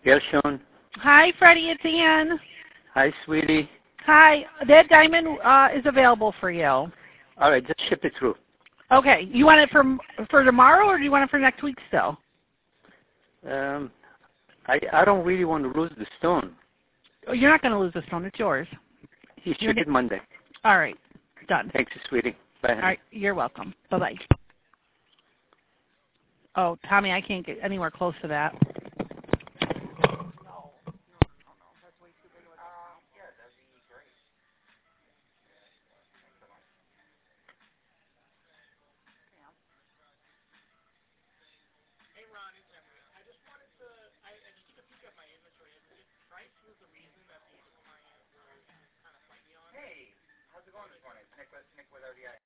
Yes, Sean. Hi, Freddie. It's Ann. Hi, sweetie. Hi. That diamond is available for you. All right, just ship it through. Okay. You want it for tomorrow, or do you want it for next week still? I don't really want to lose the stone. Oh, you're not going to lose the stone. It's yours. You ship it Monday. All right. Done. Thanks, sweetie. Bye. All right. You're welcome. Bye-bye. Oh, Tommy, I can't get anywhere close to that.